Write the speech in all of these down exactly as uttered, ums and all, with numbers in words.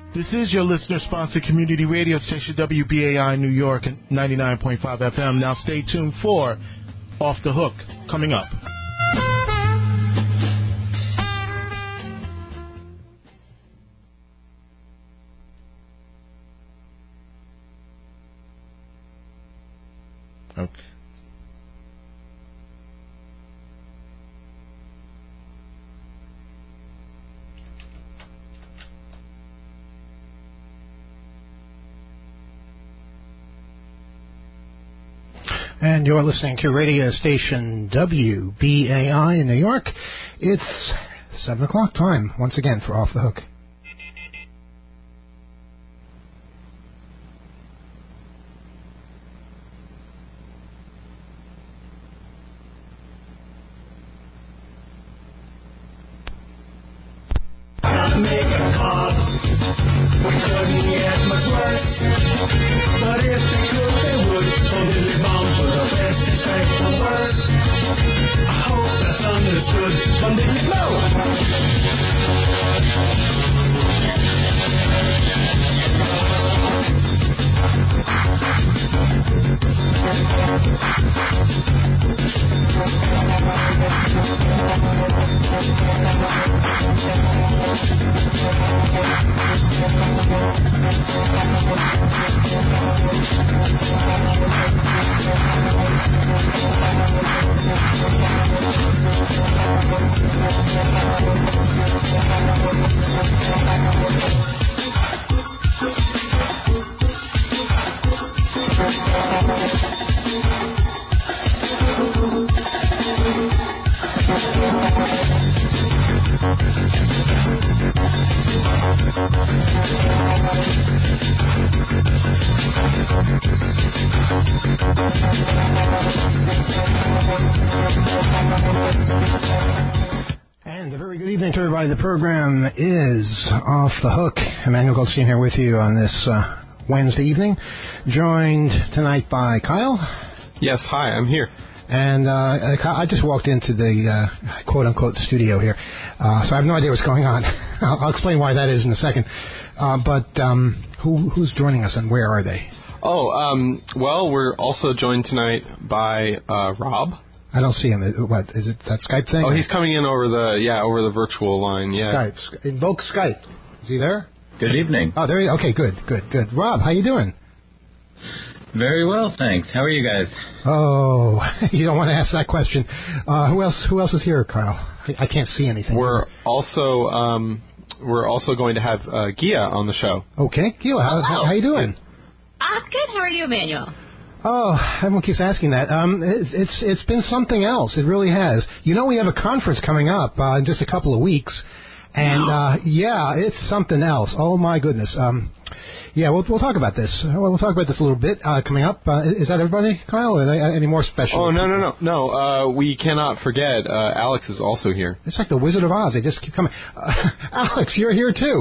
This is your listener-sponsored community radio station, W B A I New York, ninety-nine point five F M. Now stay tuned for Off the Hook, coming up. Okay. And you're listening to radio station W B A I in New York. It's seven o'clock time, once again, for Off the Hook. The program is Off the Hook. Emmanuel Goldstein here with you on this uh, Wednesday evening, joined tonight by Kyle. Yes, hi, I'm here. And uh, I just walked into the uh, quote-unquote studio here, uh, so I have no idea what's going on. I'll, I'll explain why that is in a second. Uh, but um, who, who's joining us and where are they? Oh, um, well, we're also joined tonight by uh, Rob. I don't see him. What is it? That Skype thing? Oh, he's coming in over the yeah over the virtual line. Yeah. Skype. Invoke Skype. Is he there? Good evening. Oh, there. He, okay, good, good, good. Rob, how you doing? Very well, thanks. How are you guys? Oh, you don't want to ask that question. Uh, who else? Who else is here, Kyle? I, I can't see anything. We're also um, we're also going to have uh, Gia on the show. Okay, Gia, how, how, how you doing? I'm good. How are you, Emmanuel? Oh, everyone keeps asking that. Um, it's, it's it's been something else. It really has. You know, we have a conference coming up uh, in just a couple of weeks, and uh, yeah, it's something else. Oh my goodness. Um, yeah, we'll we'll talk about this. Well, we'll talk about this a little bit uh, coming up. Uh, is that everybody, Kyle? Or are they, any more special? Oh no no no no. Uh, we cannot forget. Uh, Alex is also here. It's like the Wizard of Oz. They just keep coming. Uh, Alex, you're here too.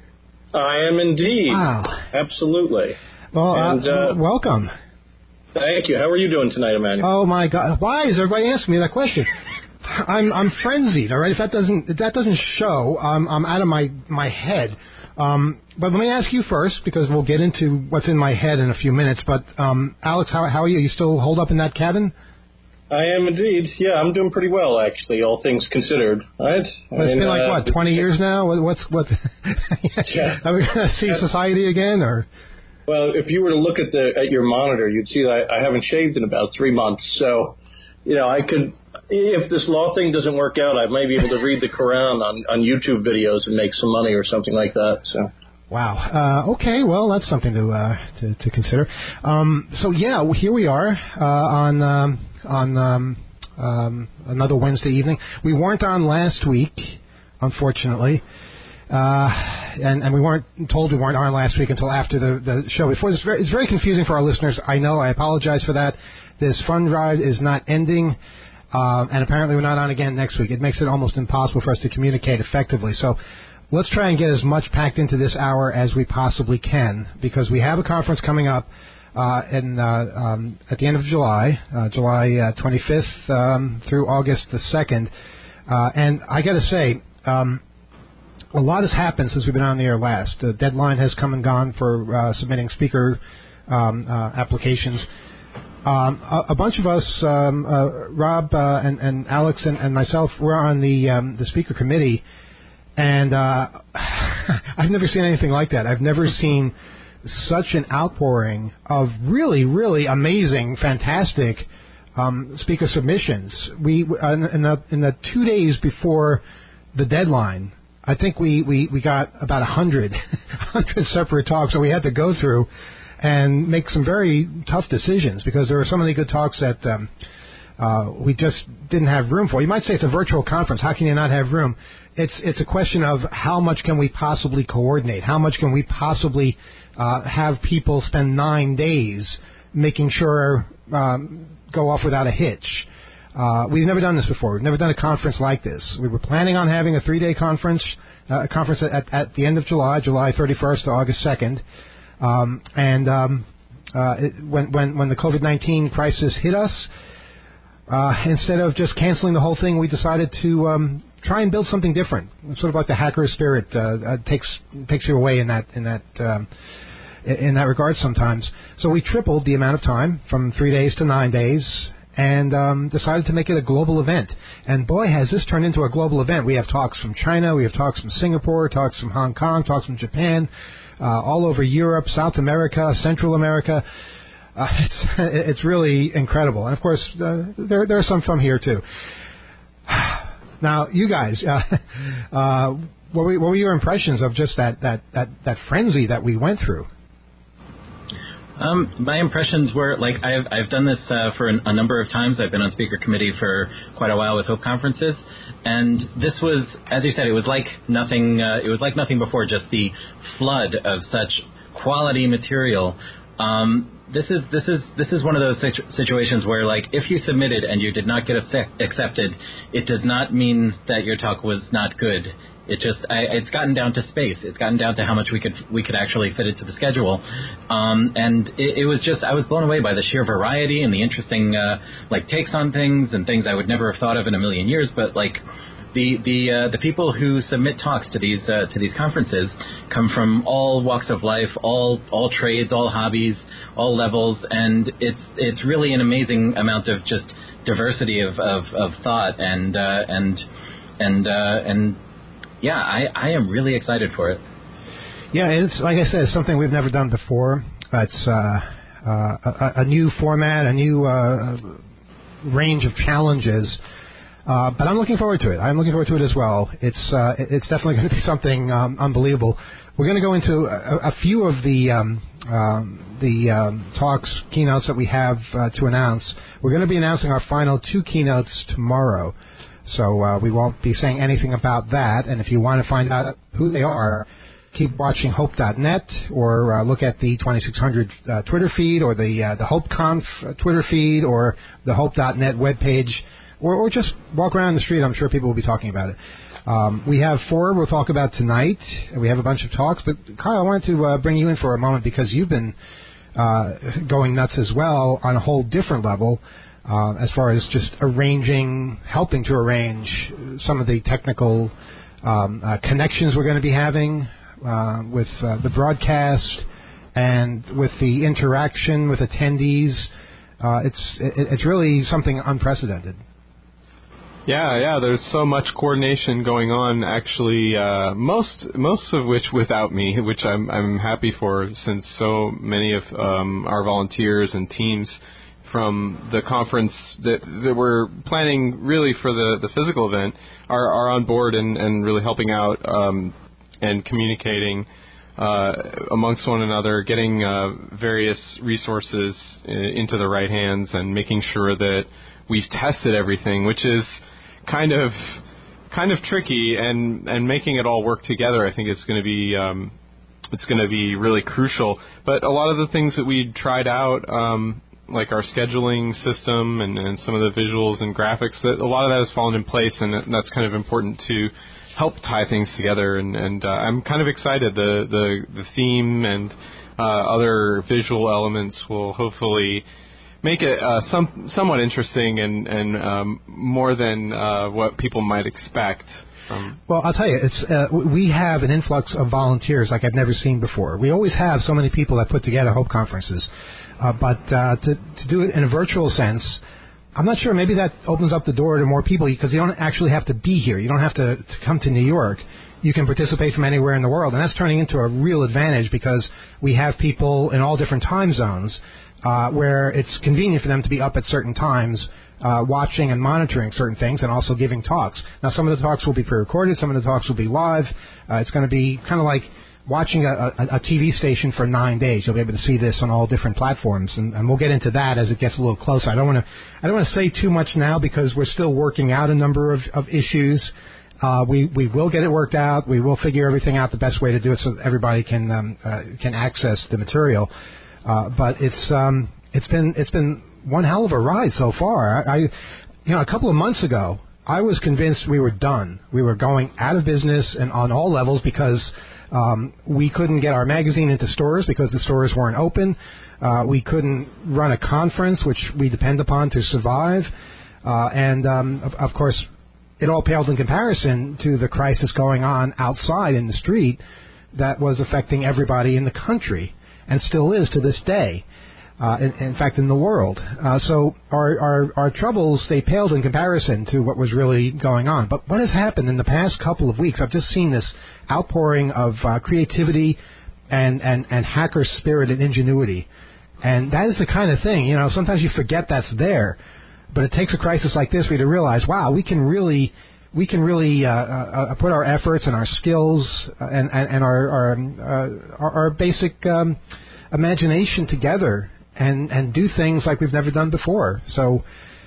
I am indeed. Wow. Absolutely. Well, and, uh, uh, welcome. Thank you. How are you doing tonight, Emmanuel? Oh my God! Why is everybody asking me that question? I'm I'm frenzied. All right, if that doesn't if that doesn't show, um, I'm out of my my head. Um, but let me ask you first, because we'll get into what's in my head in a few minutes. But um, Alex, how how are you? You still holed up in that cabin? I am indeed. Yeah, I'm doing pretty well, actually, all things considered. Right? Well, it's I mean, been like uh, what, twenty years now? What, what's what? Yeah. Are we going to see society again, or? Well, if you were to look at the at your monitor, you'd see that I, I haven't shaved in about three months. So, you know, I could, if this law thing doesn't work out, I might be able to read the Quran on, on YouTube videos and make some money or something like that. So. Wow. Uh, okay. Well, that's something to uh, to, to consider. Um, so yeah, here we are uh, on um, on um, um, another Wednesday evening. We weren't on last week, unfortunately. Uh, and, and we weren't told we weren't on last week until after the, the show. Before this, it's very confusing for our listeners. I know. I apologize for that. This fund drive is not ending, uh, and apparently we're not on again next week. It makes it almost impossible for us to communicate effectively. So let's try and get as much packed into this hour as we possibly can, because we have a conference coming up uh, in, uh, um, at the end of July, uh, July uh, twenty-fifth um, through August the second. Uh, and I got to say, um, a lot has happened since we've been on the air last. The deadline has come and gone for uh, submitting speaker um, uh, applications. Um, a, a bunch of us, um, uh, Rob uh, and, and Alex and, and myself, were on the um, the speaker committee, and uh, I've never seen anything like that. I've never seen such an outpouring of really, really amazing, fantastic um, speaker submissions. We in the in the two days before the deadline, I think we, we, we got about a hundred, hundred separate talks that we had to go through and make some very tough decisions because there were so many good talks that um, uh, we just didn't have room for. You might say it's a virtual conference. How can you not have room? It's it's a question of how much can we possibly coordinate? How much can we possibly uh, have people spend nine days making sure um, go off without a hitch? Uh, we've never done this before. We've never done a conference like this. We were planning on having a three-day conference, uh, a conference at, at the end of July, July thirty-first to August second. Um, and um, uh, it, when, when, when the COVID nineteen crisis hit us, uh, instead of just canceling the whole thing, we decided to um, try and build something different. It's sort of like the hacker spirit uh, uh, takes takes you away in that in that um, in that regard sometimes. So we tripled the amount of time from three days to nine days. And um, decided to make it a global event. And boy, has this turned into a global event. We have talks from China, we have talks from Singapore, talks from Hong Kong, talks from Japan, uh, all over Europe, South America, Central America. Uh, it's it's really incredible. And of course, uh, there there are some from here too. Now, you guys, uh, uh, what, were, what were your impressions of just that that that, that frenzy that we went through? Um, my impressions were, like, I've I've done this uh, for an, a number of times. I've been on speaker committee for quite a while with Hope conferences, and this was, as you said, it was like nothing. Uh, it was like nothing before. Just the flood of such quality material. Um, this is this is this is one of those situ- situations where, like, if you submitted and you did not get accept- accepted, it does not mean that your talk was not good. It just, I, it's gotten down to space. It's gotten down to how much we could we could actually fit into the schedule, um, and it, it was just, I was blown away by the sheer variety and the interesting uh, like takes on things and things I would never have thought of in a million years. But like the the uh, the people who submit talks to these uh, to these conferences come from all walks of life, all all trades, all hobbies, all levels, and it's it's really an amazing amount of just diversity of of, of thought and uh, and and uh, and. Yeah, I, I am really excited for it. Yeah, it's like I said, it's something we've never done before. It's uh, uh, a, a new format, a new uh, range of challenges. Uh, but I'm looking forward to it. I'm looking forward to it as well. It's uh, it's definitely going to be something um, unbelievable. We're going to go into a, a few of the um, um, the um, talks, keynotes that we have uh, to announce. We're going to be announcing our final two keynotes tomorrow. So uh, we won't be saying anything about that. And if you want to find out who they are, keep watching hope dot net or uh, look at the twenty-six hundred uh, Twitter feed or the uh, the HopeConf Twitter feed or the hope dot net webpage, or, or just walk around the street. I'm sure people will be talking about it. Um, we have four we'll talk about tonight. We have a bunch of talks. But, Kyle, I wanted to uh, bring you in for a moment because you've been uh, going nuts as well on a whole different level. Uh, as far as just arranging, helping to arrange some of the technical um, uh, connections we're going to be having uh, with uh, the broadcast and with the interaction with attendees. Uh, it's it, it's really something unprecedented. Yeah, yeah. There's so much coordination going on. Actually, uh, most most of which without me, which I'm I'm happy for, since so many of um, our volunteers and teams from the conference that, that we're planning really for the, the physical event are, are on board and, and really helping out um, and communicating uh, amongst one another, getting uh, various resources into the right hands and making sure that we've tested everything, which is kind of kind of tricky, and, and making it all work together. I think it's going to be um, it's going to be really crucial. But a lot of the things that we tried out, um, like our scheduling system and, and some of the visuals and graphics, that a lot of that has fallen in place, and that's kind of important to help tie things together. And, and uh, I'm kind of excited. The the, the theme and uh, other visual elements will hopefully make it uh, some somewhat interesting and and um, more than uh, what people might expect. From well, I'll tell you, it's uh, we have an influx of volunteers like I've never seen before. We always have so many people that put together Hope conferences, uh, but uh, to to do it in a virtual sense, I'm not sure. Maybe that opens up the door to more people because you don't actually have to be here. You don't have to, to come to New York. You can participate from anywhere in the world, and that's turning into a real advantage because we have people in all different time zones uh, where it's convenient for them to be up at certain times uh, watching and monitoring certain things and also giving talks. Now, some of the talks will be pre-recorded. Some of the talks will be live. Uh, it's going to be kind of like watching a, a, a T V station for nine days. You'll be able to see this on all different platforms, and, and we'll get into that as it gets a little closer. I don't want to I don't want to say too much now because we're still working out a number of, of issues. Uh, we we will get it worked out. We will figure everything out the best way to do it so that everybody can um, uh, can access the material. Uh, but it's um, it's been it's been one hell of a ride so far. I, I you know a couple of months ago I was convinced we were done. We were going out of business and on all levels because um, we couldn't get our magazine into stores because the stores weren't open. Uh, we couldn't run a conference, which we depend upon to survive, uh, and um, of, of course. It all paled in comparison to the crisis going on outside in the street that was affecting everybody in the country and still is to this day, uh, in, in fact, in the world. Uh, so our, our, our troubles, they paled in comparison to what was really going on. But what has happened in the past couple of weeks, I've just seen this outpouring of uh, creativity and, and, and hacker spirit and ingenuity. And that is the kind of thing, you know, sometimes you forget that's there. But it takes a crisis like this for you to realize, wow, we can really, we can really uh, uh, put our efforts and our skills and, and, and our our, uh, our our basic um, imagination together and, and do things like we've never done before. So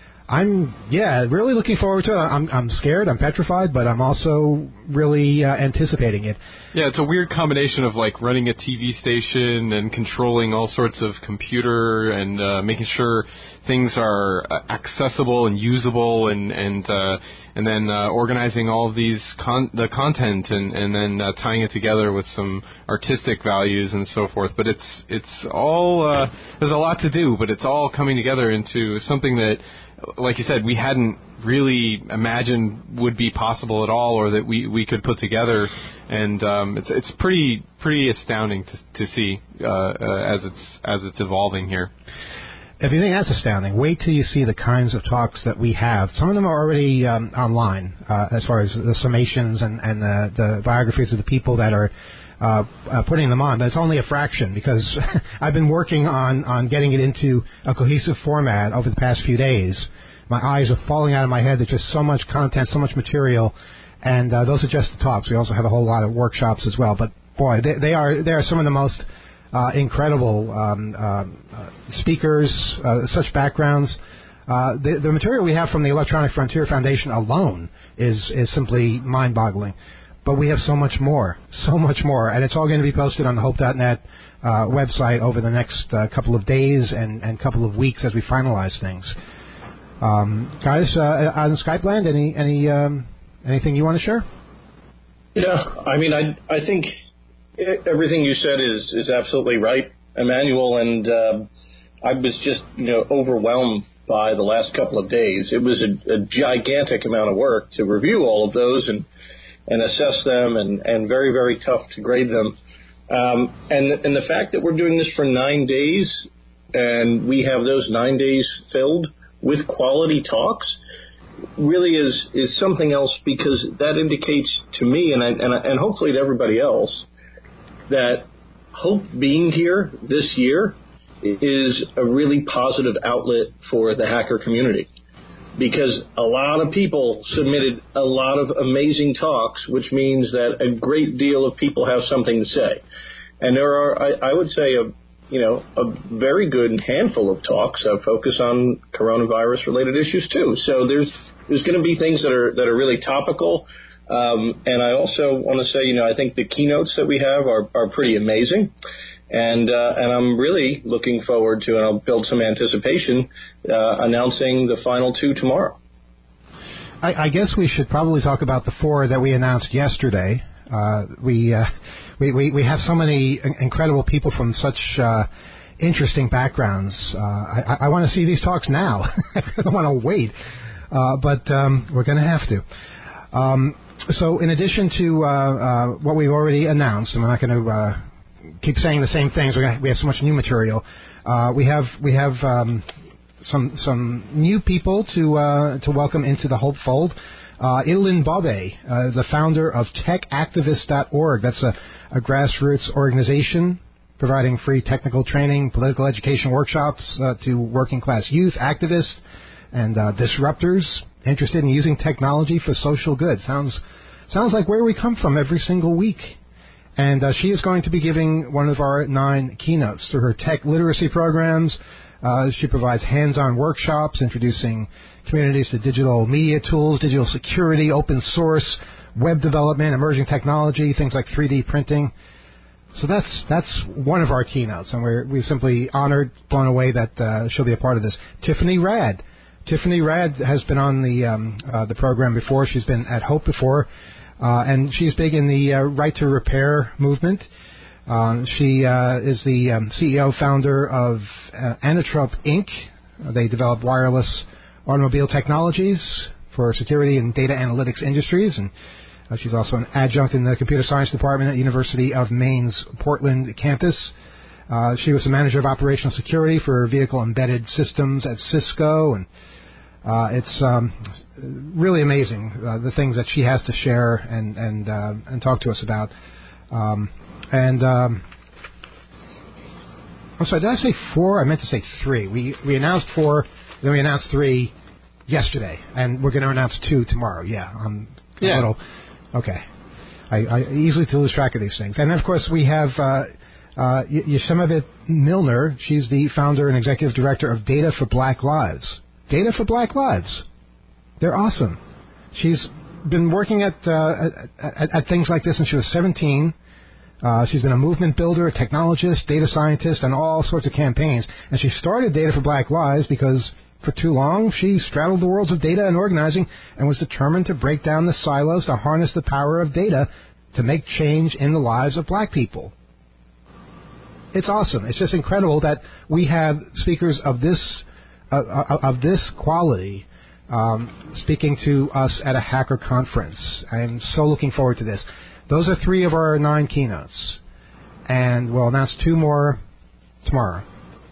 I'm, yeah, really looking forward to it. I'm, I'm scared, I'm petrified, but I'm also really uh, anticipating it. Yeah, it's a weird combination of like running a T V station and controlling all sorts of computer and uh, making sure things are accessible and usable, and and uh, and then uh, organizing all of these con- the content and and then uh, tying it together with some artistic values and so forth. But it's it's all uh, there's a lot to do, but it's all coming together into something that, like you said, we hadn't really imagined would be possible at all, or that we, we could put together, and um, it's it's pretty pretty astounding to to see uh, uh, as it's as it's evolving here. If you think that's astounding, wait till you see the kinds of talks that we have. Some of them are already um, online, uh, as far as the summations and and the, the biographies of the people that are uh, uh, putting them on. But it's only a fraction because I've been working on on getting it into a cohesive format over the past few days. My eyes are falling out of my head. There's just so much content, so much material, and uh, those are just the talks. We also have a whole lot of workshops as well. But boy, they, they are they are some of the most uh, incredible um, uh, speakers, uh, such backgrounds. Uh, the, the material we have from the Electronic Frontier Foundation alone is is simply mind-boggling. But we have so much more, so much more, and it's all going to be posted on the hope dot net uh, website over the next uh, couple of days and, and couple of weeks as we finalize things. Um, guys, uh, on Skype land, any any um, anything you want to share? Yeah, I mean, I I think everything you said is, is absolutely right, Emmanuel, and uh, I was just you know overwhelmed by the last couple of days. It was a, a gigantic amount of work to review all of those and and assess them, and, and very very tough to grade them. Um, and and the fact that we're doing this for nine days, and we have those nine days filled with quality talks, really is is something else, because that indicates to me and I, and, and hopefully to everybody else that Hope being here this year is a really positive outlet for the hacker community, because a lot of people submitted a lot of amazing talks, which means that a great deal of people have something to say. And there are, I, I would say, a you know, a very good handful of talks uh, focus on coronavirus-related issues too. So there's there's going to be things that are that are really topical. Um, and I also want to say, you know, I think the keynotes that we have are, are pretty amazing. And uh, and I'm really looking forward to, and I'll build some anticipation, uh, announcing the final two tomorrow. I, I guess we should probably talk about the four that we announced yesterday. Uh, we, uh, we we we have so many incredible people from such uh, interesting backgrounds. Uh, I, I want to see these talks now. I don't want to wait, uh, but um, we're going to have to. Um, so in addition to uh, uh, what we've already announced, and we're not going to uh, keep saying the same things. We're gonna, we have so much new material. Uh, we have we have um, some some new people to uh, to welcome into the Hope fold. Uh, Ilan Bobbe, uh, the founder of tech activist dot org. That's a, a grassroots organization providing free technical training, political education workshops uh, to working-class youth, activists, and uh, disruptors interested in using technology for social good. Sounds sounds like where we come from every single week. And uh, she is going to be giving one of our nine keynotes through her tech literacy programs. Uh, she provides hands-on workshops introducing communities to digital media tools, digital security, open source, web development, emerging technology, things like three D printing. So that's that's one of our keynotes, and we're we're simply honored, blown away that uh, she'll be a part of this. Tiffany Rad. Tiffany Rad has been on the um, uh, the program before. She's been at Hope before, uh, and she's big in the uh, Right to Repair movement. Uh, she uh, is the um, C E O founder of uh, Anatrope Incorporated. Uh, they develop wireless automobile technologies for security and data analytics industries, and uh, she's also an adjunct in the computer science department at University of Maine's Portland campus. Uh, she was the manager of operational security for vehicle embedded systems at Cisco, and uh, it's um, really amazing uh, the things that she has to share and and uh, and talk to us about. Um, and um, I'm sorry, did I say four? I meant to say three. We we announced four, then we announced three yesterday, and we're going to announce two tomorrow. Yeah, on yeah. a little. Okay, I, I easily to lose track of these things. And then of course we have uh, uh, Yosemite Milner. She's the founder and executive director of Data for Black Lives. Data for Black Lives. They're awesome. She's been working at uh, at, at things like this since she was seventeen. Uh, she's been a movement builder, a technologist, data scientist, and all sorts of campaigns. And she started Data for Black Lives because for too long she straddled the worlds of data and organizing and was determined to break down the silos to harness the power of data to make change in the lives of black people. It's awesome. It's just incredible that we have speakers of this uh, of this quality um, speaking to us at a hacker conference. I'm so looking forward to this. Those are three of our nine keynotes, and we'll announce two more tomorrow.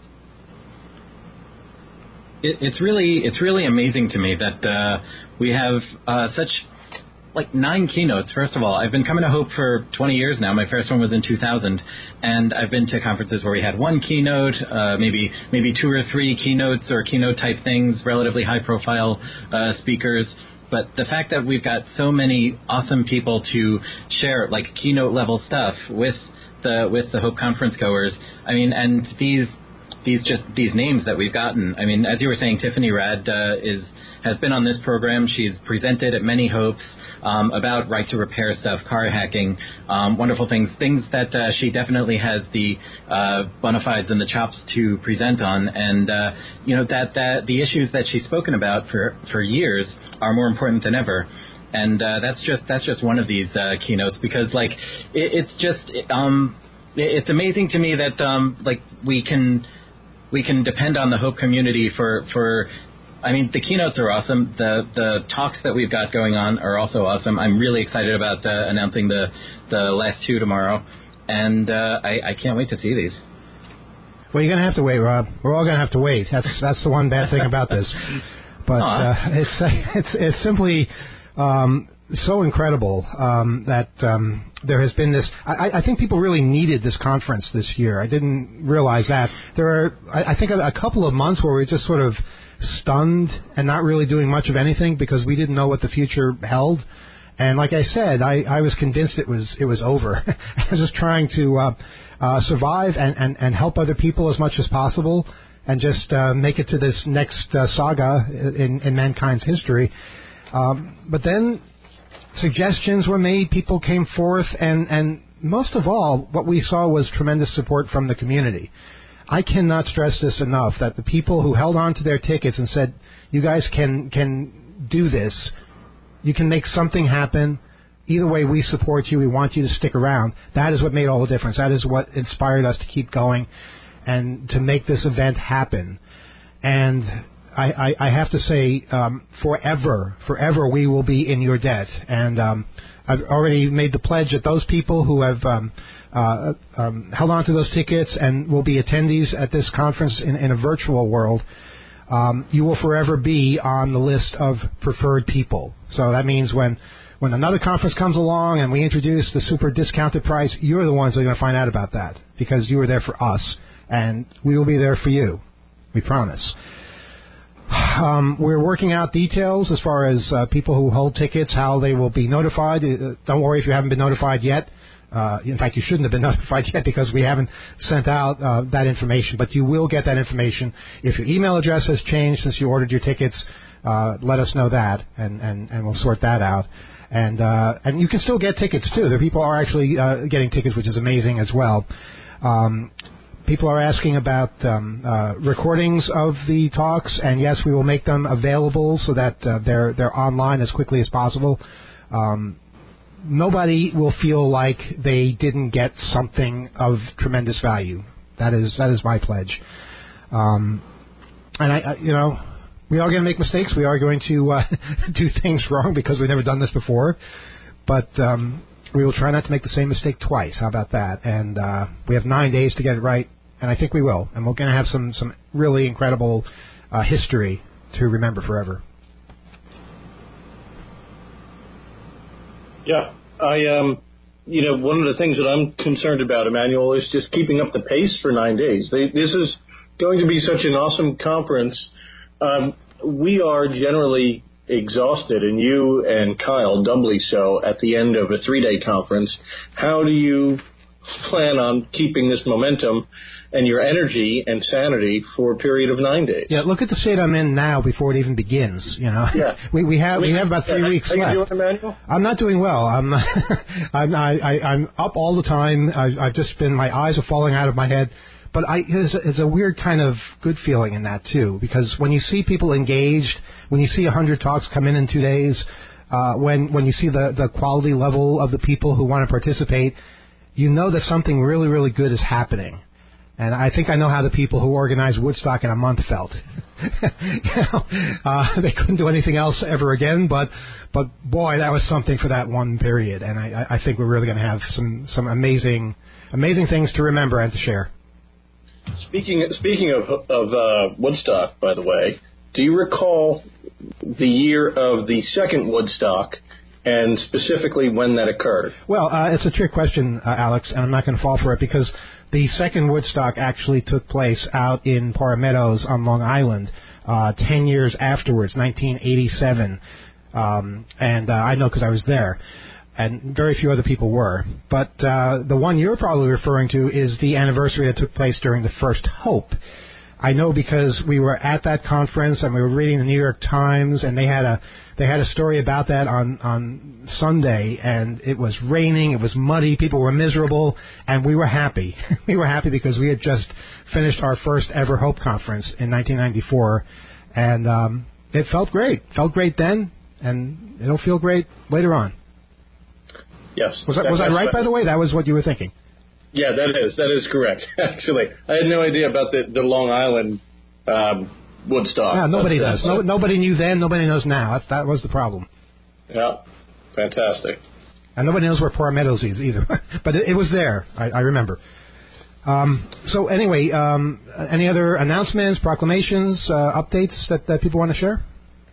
It, it's really it's really amazing to me that uh, we have uh, such like nine keynotes. First of all, I've been coming to Hope for twenty years now. My first one was in two thousand, and I've been to conferences where we had one keynote, uh, maybe maybe two or three keynotes or keynote type things, relatively high profile uh, speakers. But the fact that we've got so many awesome people to share like keynote level stuff with the with the Hope conference goers, I mean, and these these just these names that we've gotten. I mean, as you were saying, Tiffany Rad uh, is has been on this program. She's presented at many Hopes um, about right to repair stuff, car hacking, um, wonderful things, things that uh, she definitely has the uh, bona fides and the chops to present on. And uh, you know that that the issues that she's spoken about for for years are more important than ever. And uh, that's just that's just one of these uh, keynotes because like it, it's just um, it, it's amazing to me that um, like we can. We can depend on the Hope community for, for, I mean, the keynotes are awesome. The the talks that we've got going on are also awesome. I'm really excited about uh, announcing the, the last two tomorrow, and uh, I, I can't wait to see these. Well, you're going to have to wait, Rob. We're all going to have to wait. That's that's the one bad thing about this. But uh, it's, it's it's simply um, so incredible um, that um, there has been this. I, I think people really needed this conference this year. I didn't realize that. There are, I, I think, a, a couple of months where we were just sort of stunned and not really doing much of anything because we didn't know what the future held. And like I said, I, I was convinced it was it was over. I was just trying to uh, uh, survive and, and, and help other people as much as possible and just uh, make it to this next uh, saga in, in mankind's history. Um, but then suggestions were made, people came forth, and, and most of all, what we saw was tremendous support from the community. I cannot stress this enough, that the people who held on to their tickets and said, you guys can can do this, you can make something happen, either way we support you, we want you to stick around, that is what made all the difference. That is what inspired us to keep going. and to make this event happen. And I, I, I have to say, um, forever, forever we will be in your debt. And um, I've already made the pledge that those people who have um, uh, um, held on to those tickets and will be attendees at this conference in, in a virtual world, um, you will forever be on the list of preferred people. So that means when, when another conference comes along and we introduce the super discounted price, you're the ones that are going to find out about that because you were there for us, and we will be there for you. We promise. Um, we're working out details as far as uh, people who hold tickets, how they will be notified. Uh, don't worry if you haven't been notified yet. Uh, in fact, you shouldn't have been notified yet because we haven't sent out uh, that information. But you will get that information. If your email address has changed since you ordered your tickets, uh, let us know that, and, and, and we'll sort that out. And uh, and you can still get tickets, too. There people are actually uh, getting tickets, which is amazing as well. Um, people are asking about um, uh, recordings of the talks, and yes, we will make them available so that uh, they're they're online as quickly as possible. Um, nobody will feel like they didn't get something of tremendous value. That is that is my pledge. Um, and I, I, you know, we are going to make mistakes. We are going to uh, do things wrong because we've never done this before. But um, we will try not to make the same mistake twice. How about that? And uh, we have nine days to get it right, and I think we will. And we're going to have some, some really incredible uh, history to remember forever. Yeah, I um, you know, one of the things that I'm concerned about, Emmanuel, is just keeping up the pace for nine days. They, this is going to be such an awesome conference. Um, we are generally exhausted, and you and Kyle doubly so at the end of a three-day conference. How do you plan on keeping this momentum and your energy and sanity for a period of nine days? Yeah, look at the state I'm in now before it even begins. You know, yeah. we we have we have about three yeah. weeks How left. you doing, Emmanuel? I'm not doing well. I'm I'm I, I, I'm up all the time. I, I've just been my eyes are falling out of my head. But I, it's, a, it's a weird kind of good feeling in that, too, because when you see people engaged, when you see one hundred talks come in in two days, uh, when, when you see the, the quality level of the people who want to participate, you know that something really, really good is happening. And I think I know how the people who organized Woodstock in a month felt. you know, uh, they couldn't do anything else ever again, but but boy, that was something for that one period. And I, I think we're really going to have some, some amazing amazing things to remember and to share. Speaking speaking of of uh, Woodstock, by the way, do you recall the year of the second Woodstock, and specifically when that occurred? Well, uh, it's a trick question, uh, Alex, and I'm not going to fall for it because the second Woodstock actually took place out in Parra Meadows on Long Island uh, ten years afterwards, nineteen eighty-seven, um, and uh, I know because I was there. And very few other people were. But uh, the one you're probably referring to is the anniversary that took place during the First Hope. I know because we were at that conference and we were reading the New York Times, and they had a they had a story about that on on Sunday, and it was raining, it was muddy, people were miserable, and we were happy. we were happy because we had just finished our first ever Hope conference in nineteen ninety-four, and um, it felt great. Felt great then, and it'll feel great later on. Yes. Was, that, was I right, by the way? That was what you were thinking. Yeah, that is. That is correct, actually. I had no idea about the, the Long Island um, Woodstock. Yeah, nobody but, knows. Uh, no, nobody knew then. Nobody knows now. That, that was the problem. Yeah, fantastic. And nobody knows where Parra Meadows is either. But it, it was there. I, I remember. Um, so anyway, um, any other announcements, proclamations, uh, updates that, that people want to share?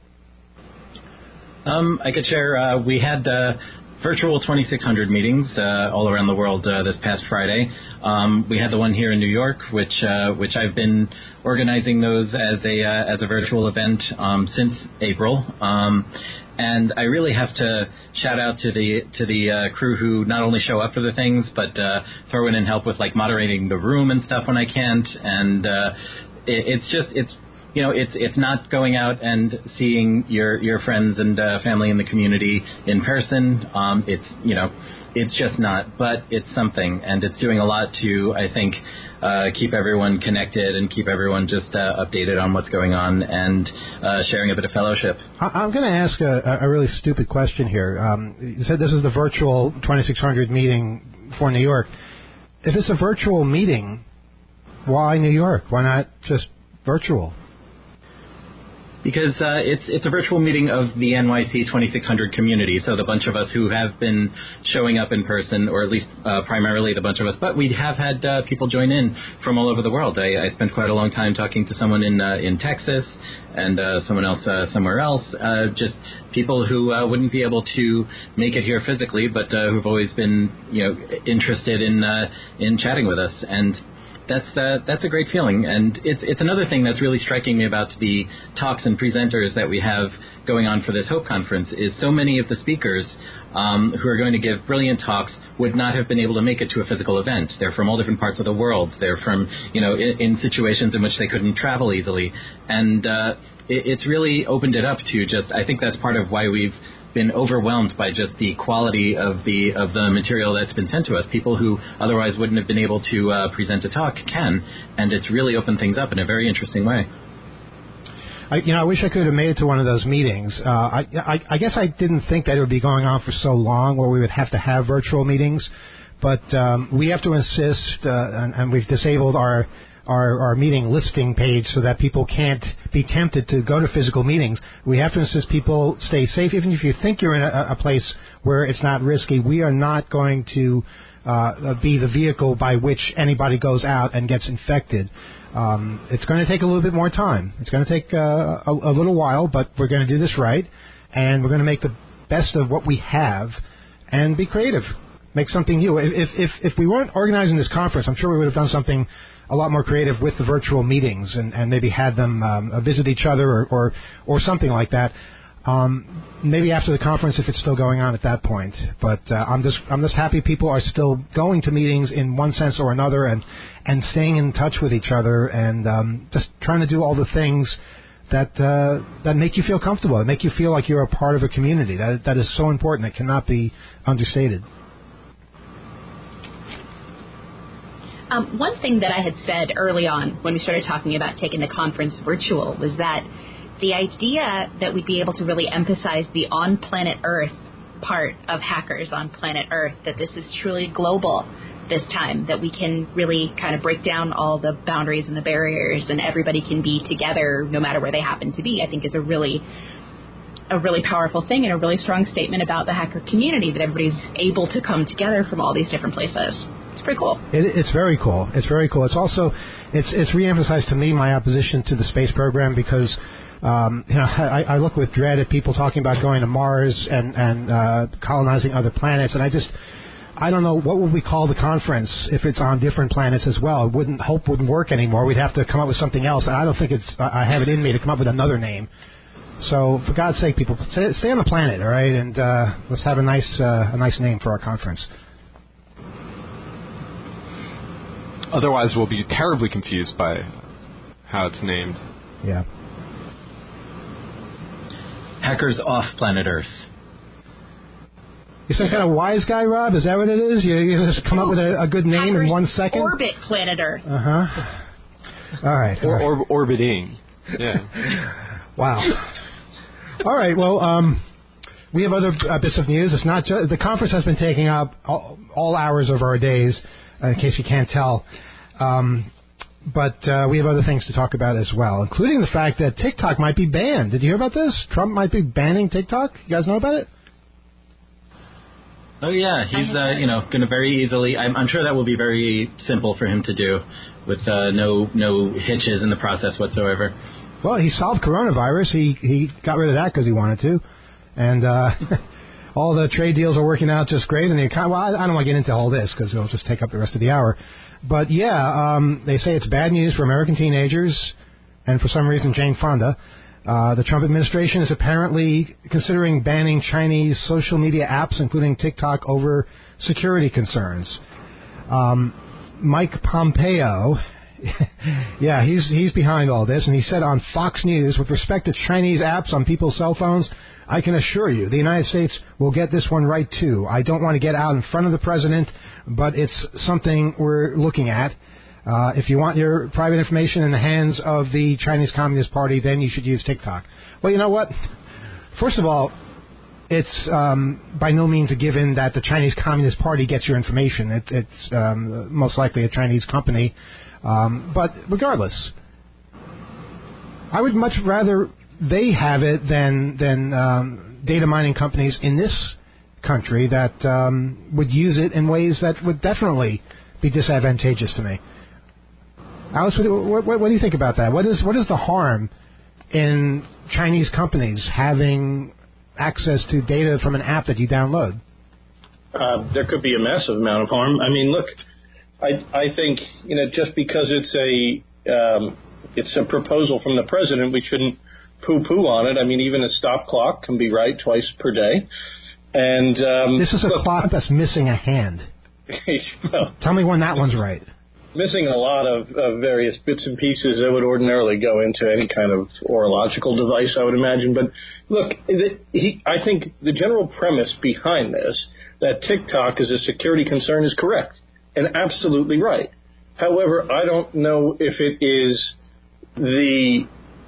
Um, I could share. Uh, we had... Uh, virtual twenty-six hundred meetings uh, all around the world uh, this past Friday. Um, we had the one here in New York, which uh, which I've been organizing those as a uh, as a virtual event um, since April. Um, and I really have to shout out to the to the uh, crew who not only show up for the things, but uh, throw in and help with like moderating the room and stuff when I can't. And uh, it, it's just it's. You know, it's it's not going out and seeing your your friends and uh, family in the community in person. Um, it's you know, it's just not. But it's something, and it's doing a lot to, I think, uh, keep everyone connected and keep everyone just uh, updated on what's going on and uh, sharing a bit of fellowship. I'm going to ask a, a really stupid question here. Um, you said this is the virtual twenty-six hundred meeting for New York. If it's a virtual meeting, why New York? Why not just virtual? Because uh, it's it's a virtual meeting of the N Y C twenty-six hundred community, so the bunch of us who have been showing up in person, or at least uh, primarily the bunch of us, but we have had uh, people join in from all over the world. I, I spent quite a long time talking to someone in uh, in Texas and uh, someone else uh, somewhere else, uh, just people who uh, wouldn't be able to make it here physically, but uh, who've always been, you know, interested in uh, in chatting with us. And That's uh, that's a great feeling, and it's it's another thing that's really striking me about the talks and presenters that we have going on for this Hope Conference is so many of the speakers um, who are going to give brilliant talks would not have been able to make it to a physical event. They're from all different parts of the world. They're from, you know, in, in situations in which they couldn't travel easily, and uh, it, it's really opened it up to just. I think that's part of why we've been overwhelmed by just the quality of the of the material that's been sent to us. People who otherwise wouldn't have been able to uh, present a talk can, and it's really opened things up in a very interesting way. I, you know, I wish I could have made it to one of those meetings. Uh, I, I, I guess I didn't think that it would be going on for so long, where we would have to have virtual meetings. But um, we have to insist, uh, and, and we've disabled our. Our, our meeting listing page so that people can't be tempted to go to physical meetings. We have to insist people stay safe. Even if you think you're in a, a place where it's not risky, we are not going to uh, be the vehicle by which anybody goes out and gets infected. Um, it's going to take a little bit more time. It's going to take uh, a, a little while, but we're going to do this right, and we're going to make the best of what we have and be creative. Make something new. If, if, if we weren't organizing this conference, I'm sure we would have done something a lot more creative with the virtual meetings and, and maybe had them um, visit each other or, or, or something like that. Um, maybe after the conference, if it's still going on at that point. But uh, I'm just I'm just happy people are still going to meetings in one sense or another and, and staying in touch with each other and um, just trying to do all the things that uh, that make you feel comfortable, that make you feel like you're a part of a community. That that is so important. It cannot be understated. Um, one thing that I had said early on when we started talking about taking the conference virtual was that the idea that we'd be able to really emphasize the on-planet Earth part of Hackers on Planet Earth, that this is truly global this time, that we can really kind of break down all the boundaries and the barriers and everybody can be together no matter where they happen to be, I think is a really a really powerful thing and a really strong statement about the hacker community, that everybody's able to come together from all these different places. It's pretty cool. It, it's very cool. It's very cool. It's also, it's it's reemphasized to me my opposition to the space program because, um, you know, I, I look with dread at people talking about going to Mars and and uh, colonizing other planets, and I just, I don't know what would we call the conference if it's on different planets as well. It wouldn't hope wouldn't work anymore. We'd have to come up with something else, and I don't think it's I have it in me to come up with another name. So for God's sake, people, stay, stay on the planet, all right, and uh, let's have a nice uh, a nice name for our conference. Otherwise, we'll be terribly confused by how it's named. Yeah. Hackers off planet Earth. You're some kind of wise guy, Rob? Is that what it is? You, you just come up with a, a good name Hackers in one second? Orbit planet Earth. Uh-huh. All right. Or, all right. or orbiting. Yeah. Wow. All right. Well, um, we have other uh, bits of news. It's not just, the conference has been taking up all, all hours of our days, uh, in case you can't tell. Um, but uh, we have other things to talk about as well, including the fact that TikTok might be banned. Did you hear about this? Trump might be banning TikTok. You guys know about it? Oh yeah, he's uh, you know going to very easily. I'm, I'm sure that will be very simple for him to do, with uh, no no hitches in the process whatsoever. Well, he solved coronavirus. He he got rid of that because he wanted to, and uh, all the trade deals are working out just great. And the economy, well, I, I don't want to get into all this because it'll just take up the rest of the hour. But yeah, um, they say it's bad news for American teenagers, and for some reason Jane Fonda. Uh, the Trump administration is apparently considering banning Chinese social media apps, including TikTok, over security concerns. Um, Mike Pompeo, yeah, he's he's behind all this, and he said on Fox News, with respect to Chinese apps on people's cell phones, I can assure you the United States will get this one right, too. I don't want to get out in front of the president, but it's something we're looking at. Uh, if you want your private information in the hands of the Chinese Communist Party, then you should use TikTok. Well, you know what? First of all, it's um, by no means a given that the Chinese Communist Party gets your information. It, it's um, most likely a Chinese company. Um, but regardless, I would much rather they have it than than um, data mining companies in this country that um, would use it in ways that would definitely be disadvantageous to me. Alice, what, what, what do you think about that? What is what is the harm in Chinese companies having access to data from an app that you download? Uh, there could be a massive amount of harm. I mean, look, I I think you know just because it's a um, it's a proposal from the president, we shouldn't poo-poo on it. I mean, even a stop clock can be right twice per day. And um, this is a look, clock that's missing a hand. well, Tell me when that one's right. Missing a lot of, of various bits and pieces that would ordinarily go into any kind of orological device, I would imagine. But look, the, he, I think the general premise behind this, that TikTok is a security concern, is correct and absolutely right. However, I don't know if it is the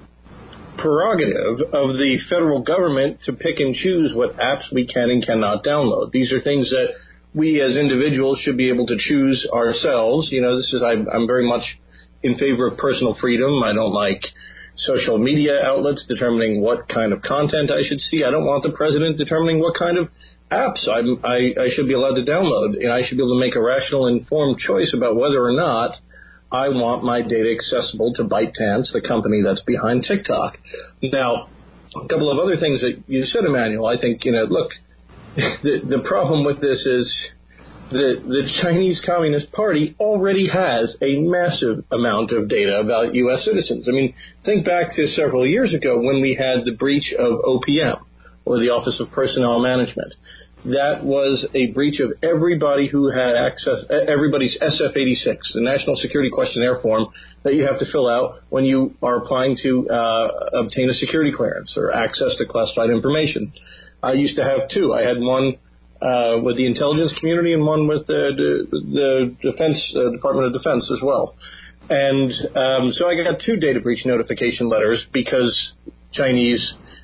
prerogative of the federal government to pick and choose what apps we can and cannot download. These are things that we as individuals should be able to choose ourselves. You know, this is, I, I'm very much in favor of personal freedom. I don't like social media outlets determining what kind of content I should see. I don't want the president determining what kind of apps I'm, I, I should be allowed to download. And I should be able to make a rational, informed choice about whether or not I want my data accessible to ByteDance, the company that's behind TikTok. Now, a couple of other things that you said, Emmanuel, I think, you know, look, the, the problem with this is the, the Chinese Communist Party already has a massive amount of data about U S citizens. I mean, think back to several years ago when we had the breach of O P M, or the Office of Personnel Management. That was a breach of everybody who had access, everybody's S F eighty-six, the National Security Questionnaire form that you have to fill out when you are applying to uh, obtain a security clearance or access to classified information. I used to have two. I had one uh, with the intelligence community and one with the, the, the Defense uh, Department of Defense as well. And um, so I got two data breach notification letters because Chinese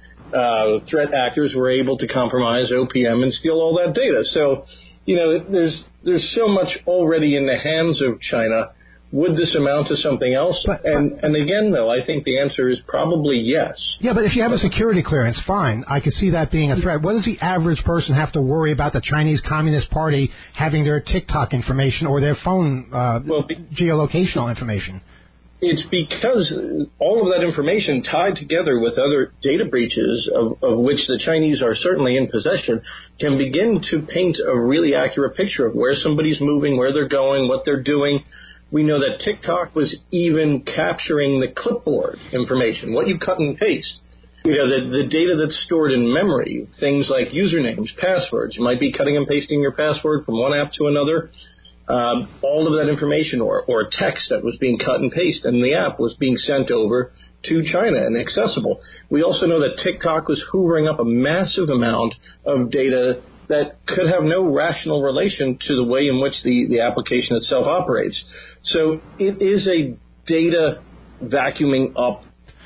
Uh, threat actors were able to compromise O P M and steal all that data. So, you know, there's there's so much already in the hands of China. Would this amount to something else? But, and but, and again, though, I think the answer is probably yes. Yeah, but if you have a security clearance, fine. I could see that being a threat. What does the average person have to worry about the Chinese Communist Party having their TikTok information or their phone uh, well, be- geolocational information? It's because all of that information tied together with other data breaches of, of which the Chinese are certainly in possession can begin to paint a really accurate picture of where somebody's moving, where they're going, what they're doing. We know that TikTok was even capturing the clipboard information, what you cut and paste. You know, the, the data that's stored in memory, things like usernames, passwords. You might be cutting and pasting your password from one app to another. Um, all of that information or, or text that was being cut and pasted in the app was being sent over to China and accessible. We also know that TikTok was hoovering up a massive amount of data that could have no rational relation to the way in which the, the application itself operates. So it is a data vacuuming up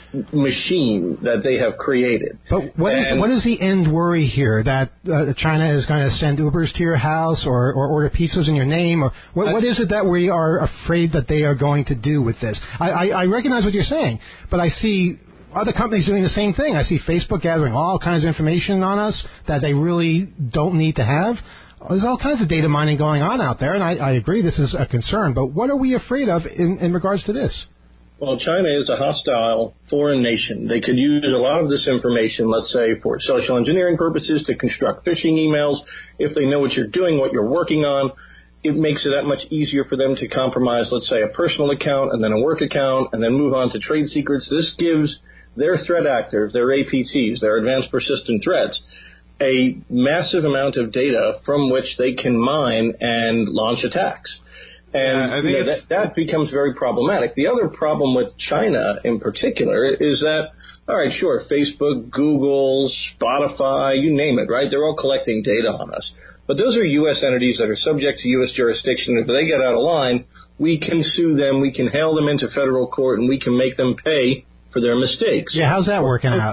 machine that they have created. But what is, what is the end worry here? That uh, China is going to send Ubers to your house or, or order pizzas in your name? Or what, what is it that we are afraid that they are going to do with this? I, I, I recognize what you're saying, but I see other companies doing the same thing. I see Facebook gathering all kinds of information on us that they really don't need to have. There's all kinds of data mining going on out there, and I, I agree this is a concern. But what are we afraid of in, in regards to this? Well, China is a hostile foreign nation. They could use a lot of this information, let's say, for social engineering purposes to construct phishing emails. If they know what you're doing, what you're working on, it makes it that much easier for them to compromise, let's say, a personal account and then a work account and then move on to trade secrets. This gives their threat actors, their A P Ts, their advanced persistent threats, a massive amount of data from which they can mine and launch attacks. And yeah, I think you know, that, that becomes very problematic. The other problem with China in particular is that, all right, sure, Facebook, Google, Spotify, you name it, right? They're all collecting data on us. But those are U S entities that are subject to U S jurisdiction. If they get out of line, we can sue them, we can hail them into federal court, and we can make them pay for their mistakes. Yeah, how's that working out?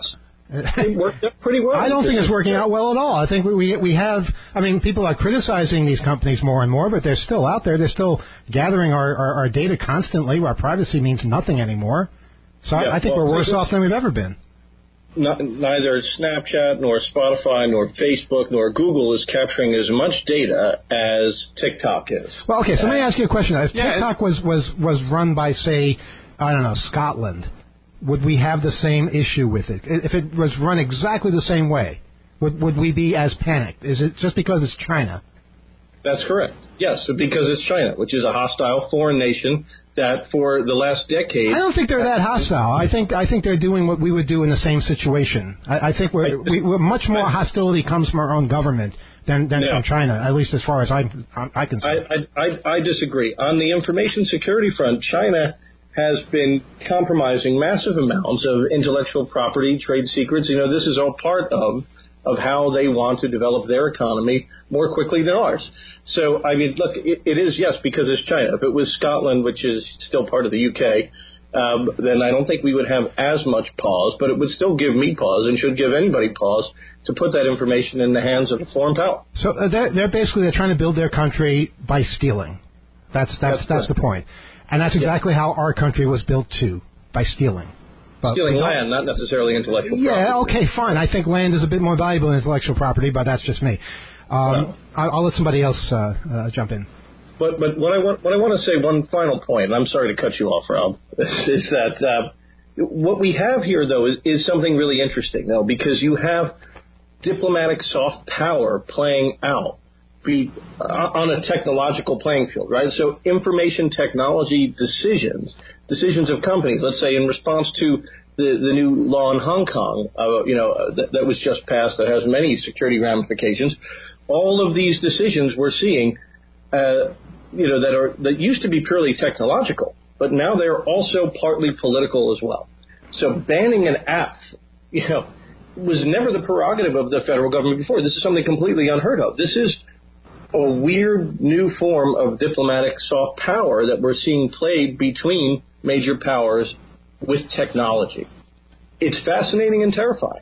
It worked out pretty well. I don't think it's working out well at all. I think we we have. I mean, people are criticizing these companies more and more, but they're still out there. They're still gathering our, our, our data constantly. Our privacy means nothing anymore. So yeah, I, I think well, we're worse off than we've ever been. Not, neither Snapchat nor Spotify nor Facebook nor Google is capturing as much data as TikTok is. Well, okay. So uh, let me ask you a question. If yeah, TikTok was was was run by, say, I don't know, Scotland, would we have the same issue with it? If it was run exactly the same way, would would we be as panicked? Is it just because it's China? That's correct. Yes, because it's China, which is a hostile foreign nation that for the last decade... I don't think they're that hostile. I think I think they're doing what we would do in the same situation. I, I think we're, I, we, we're much more hostility comes from our own government than, than yeah. from China, at least as far as I, I can see. I, I, I disagree. On the information security front, China has been compromising massive amounts of intellectual property, trade secrets. You know, this is all part of of how they want to develop their economy more quickly than ours. So, I mean, look, it, it is, yes, because it's China. If it was Scotland, which is still part of the U K, um, then I don't think we would have as much pause, but it would still give me pause and should give anybody pause to put that information in the hands of a foreign power. So uh, they're, they're basically they're trying to build their country by stealing. That's that's that's, that's the point. And that's exactly yeah. how our country was built, too, by stealing. But Stealing land, not necessarily intellectual yeah, property. Yeah, okay, fine. I think land is a bit more valuable than intellectual property, but that's just me. Um, well, I'll, I'll let somebody else uh, uh, jump in. But but what I want what I want to say, one final point, and I'm sorry to cut you off, Rob, is that uh, what we have here, though, is, is something really interesting, though, because you have diplomatic soft power playing out be, uh, on a technological playing field, right? So information technology decisions, decisions of companies, let's say in response to the, the new law in Hong Kong, uh, you know, uh, that, that was just passed that has many security ramifications. All of these decisions we're seeing, uh, you know, that are that used to be purely technological, but now they're also partly political as well. So banning an app, you know, was never the prerogative of the federal government before. This is something completely unheard of. This is a weird new form of diplomatic soft power that we're seeing played between major powers with technology. It's fascinating and terrifying.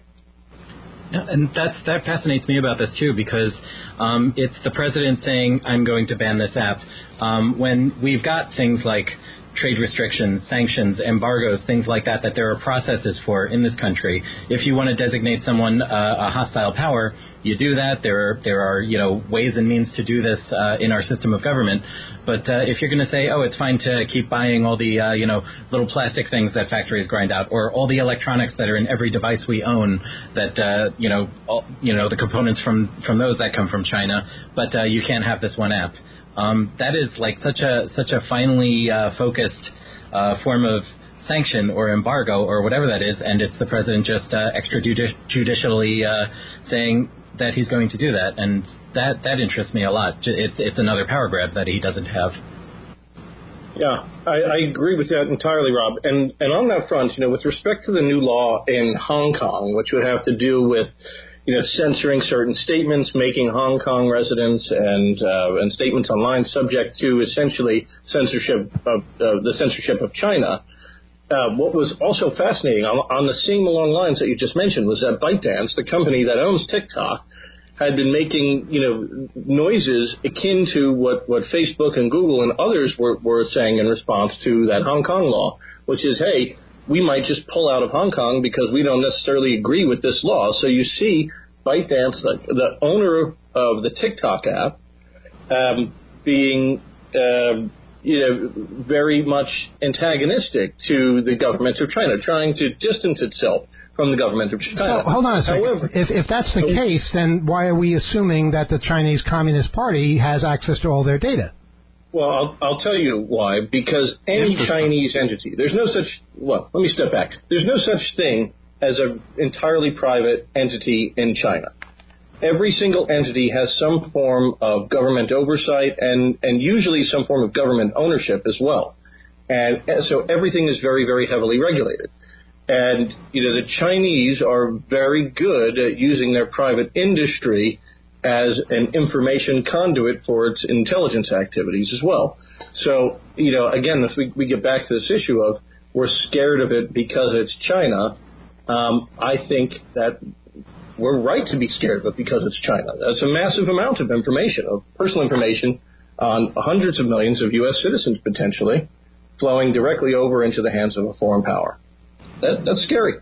Yeah, and that's, that fascinates me about this, too, because um, it's the president saying, I'm going to ban this app, um, when we've got things like trade restrictions, sanctions, embargoes, things like that, that there are processes for in this country. If you want to designate someone uh, a hostile power, you do that. There are, there are, you know, ways and means to do this uh, in our system of government. But uh, if you're going to say, oh, it's fine to keep buying all the, uh, you know, little plastic things that factories grind out, or all the electronics that are in every device we own, that, uh, you know, all, you know, the components from, from those that come from China, but uh, you can't have this one app. Um, that is like such a such a finely uh, focused uh, form of sanction or embargo or whatever that is, and it's the president just uh, extrajudicially uh, saying that he's going to do that, and that that interests me a lot. It's it's another power grab that he doesn't have. Yeah, I, I agree with that entirely, Rob. And and on that front, you know, with respect to the new law in Hong Kong, which would have to do with you know, censoring certain statements, making Hong Kong residents and uh, and statements online subject to essentially censorship of uh, the censorship of China. Uh, what was also fascinating on, on the same along lines that you just mentioned was that ByteDance, the company that owns TikTok, had been making you know noises akin to what, what Facebook and Google and others were, were saying in response to that Hong Kong law, which is, hey, we might just pull out of Hong Kong because we don't necessarily agree with this law. So you see ByteDance, the, the owner of the TikTok app, um, being uh, you know very much antagonistic to the government of China, trying to distance itself from the government of China. So, hold on a second. However, if, if that's the so, case, then why are we assuming that the Chinese Communist Party has access to all their data? Well, I'll, I'll tell you why. Because any Chinese entity, there's no such, well, let me step back. There's no such thing as an entirely private entity in China. Every single entity has some form of government oversight and, and usually some form of government ownership as well. And so everything is very, very heavily regulated. And, you know, the Chinese are very good at using their private industry as an information conduit for its intelligence activities as well. So, you know, again, if we, we get back to this issue of we're scared of it because it's China, Um, I think that we're right to be scared of it because it's China. That's a massive amount of information, of personal information on hundreds of millions of U S citizens potentially flowing directly over into the hands of a foreign power. That, that's scary.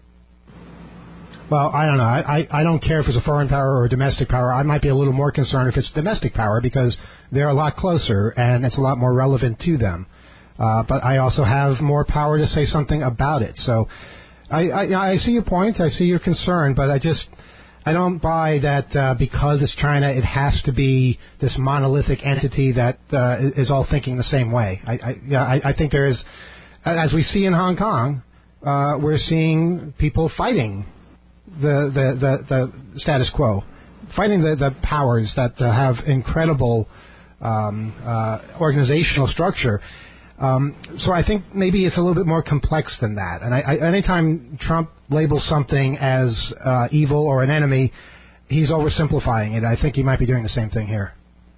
Well, I don't know. I, I, I don't care if it's a foreign power or a domestic power. I might be a little more concerned if it's domestic power because they're a lot closer and it's a lot more relevant to them. Uh, but I also have more power to say something about it. So I, I, I see your point. I see your concern, but I just I don't buy that uh, because it's China, it has to be this monolithic entity that uh, is all thinking the same way. I, I, yeah, I, I think there is, as we see in Hong Kong, uh, we're seeing people fighting the the, the, the status quo, fighting the, the powers that uh, have incredible um, uh, organizational structure. Um, so I think maybe it's a little bit more complex than that. And I, I, anytime Trump labels something as uh, evil or an enemy, he's oversimplifying it. I think he might be doing the same thing here.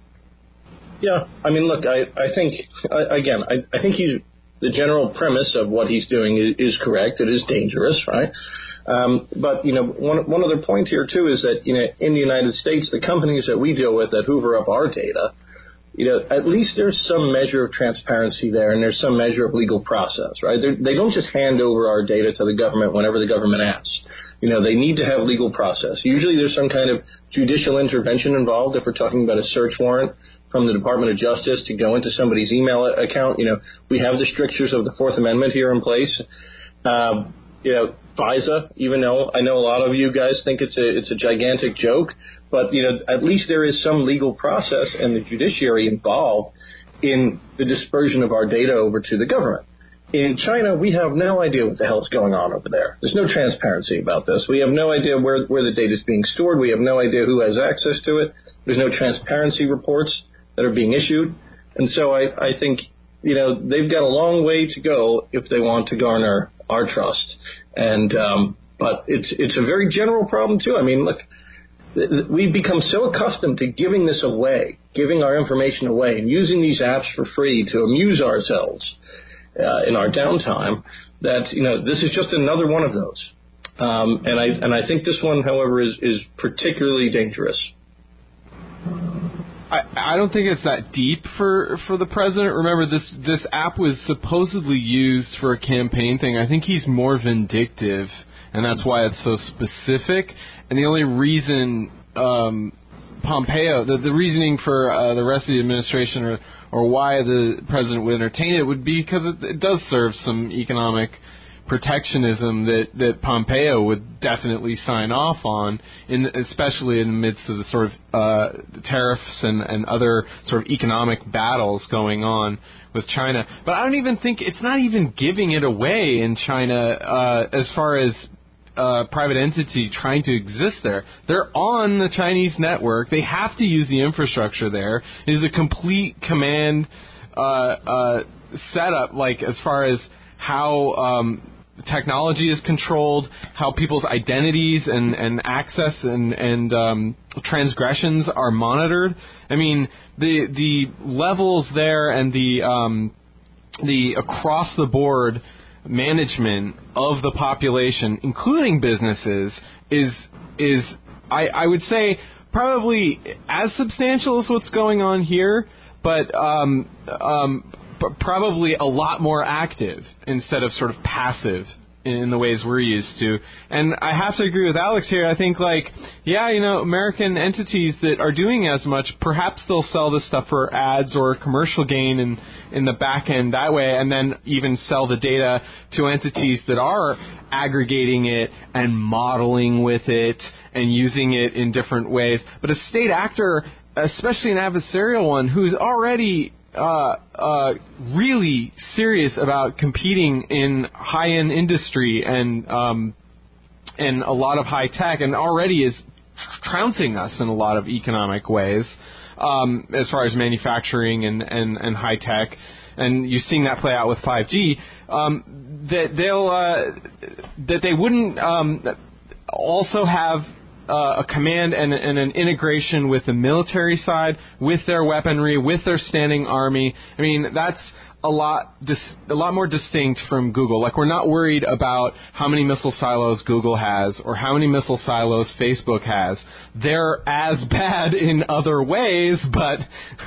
Yeah, I mean, look, I, I think, again, I, I think he's, the general premise of what he's doing is, is correct. It is dangerous, right? Um, but, you know, one, one other point here, too, is that, you know, in the United States, the companies that we deal with that hoover up our data, you know, at least there's some measure of transparency there and there's some measure of legal process, right? They're, they don't just hand over our data to the government whenever the government asks. You know, they need to have legal process. Usually there's some kind of judicial intervention involved if we're talking about a search warrant from the Department of Justice to go into somebody's email account. You know, we have the strictures of the Fourth Amendment here in place. Um, you know, FISA, even though I know a lot of you guys think it's a it's a gigantic joke, but, you know, at least there is some legal process and the judiciary involved in the dispersion of our data over to the government. In China, we have no idea what the hell is going on over there. There's no transparency about this. We have no idea where, where the data is being stored. We have no idea who has access to it. There's no transparency reports that are being issued. And so I, I think, you know, they've got a long way to go if they want to garner our trust. And um, but it's it's a very general problem, too. I mean, look, we've become so accustomed to giving this away, giving our information away, and using these apps for free to amuse ourselves uh, in our downtime that, you know, this is just another one of those. Um, and I and I think this one, however, is, is particularly dangerous. I, I don't think it's that deep for, for the president. Remember, this this app was supposedly used for a campaign thing. I think he's more vindictive, and that's why it's so specific. And the only reason um, Pompeo, the, the reasoning for uh, the rest of the administration or, or why the president would entertain it would be because it, it does serve some economic protectionism that, that Pompeo would definitely sign off on, in, especially in the midst of the sort of uh, tariffs and, and other sort of economic battles going on with China. But I don't even think, it's not even giving it away in China uh, as far as uh, private entity trying to exist there. They're on the Chinese network. They have to use the infrastructure there. It is a complete command uh, uh, setup, like as far as how um, technology is controlled, how people's identities and, and access and, and um, transgressions are monitored. I mean, the the levels there and the um, the across the board management of the population, including businesses, is is I, I would say probably as substantial as what's going on here, but um, um, but probably a lot more active instead of sort of passive in the ways we're used to. And I have to agree with Alex here. I think, like, yeah, you know, American entities that are doing as much, perhaps they'll sell this stuff for ads or commercial gain in, in the back end that way, and then even sell the data to entities that are aggregating it and modeling with it and using it in different ways. But a state actor, especially an adversarial one, who's already Uh, uh, really serious about competing in high-end industry and um, and a lot of high tech, and already is trouncing us in a lot of economic ways um, as far as manufacturing and, and, and high tech. And you're seeing that play out with five G. Um, that they'll uh, that they wouldn't um, also have Uh, a command and, and an integration with the military side, with their weaponry, with their standing army. I mean, that's a lot dis- a lot more distinct from Google. Like, we're not worried about how many missile silos Google has or how many missile silos Facebook has. They're as bad in other ways, but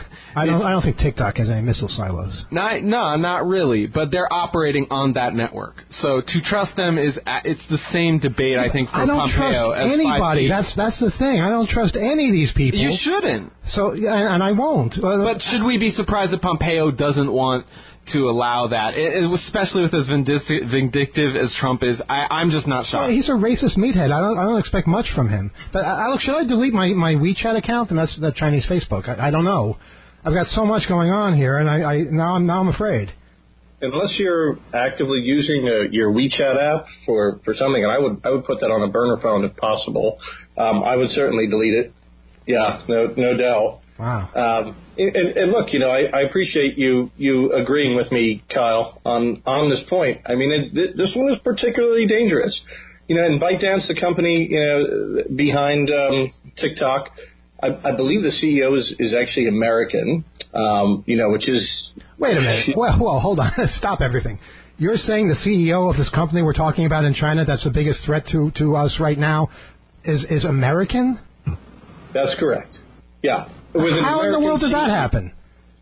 I don't I don't think TikTok has any missile silos. Not, no, not really. But they're operating on that network. So to trust them is it's the same debate, I think, from I don't Pompeo trust as anybody. five G. That's that's the thing. I don't trust any of these people. You shouldn't. So and, and I won't. But should we be surprised that Pompeo doesn't want to allow that, it, it, especially with as vindictive, vindictive as Trump is? I, I'm just not shocked. Well, he's a racist meathead. I don't, I don't expect much from him. But uh, Alex, should I delete my, my WeChat account? And that's the Chinese Facebook. I, I don't know. I've got so much going on here, and I, I now I'm now I'm afraid. Unless you're actively using a, your WeChat app for, for something, and I would I would put that on a burner phone if possible. Um, I would certainly delete it. Yeah, no no doubt. Wow. Um, and, and look, you know, I, I appreciate you you agreeing with me, Kyle, on on this point. I mean, it, this one is particularly dangerous. You know, and ByteDance, the company, you know, behind um, TikTok, I, I believe the C E O is, is actually American. Um, you know, which is wait a minute. Well, well, hold on. Stop everything. You're saying the C E O of this company we're talking about in China, that's the biggest threat to, to us right now, is is American? That's correct. Yeah. How in the world did that happen?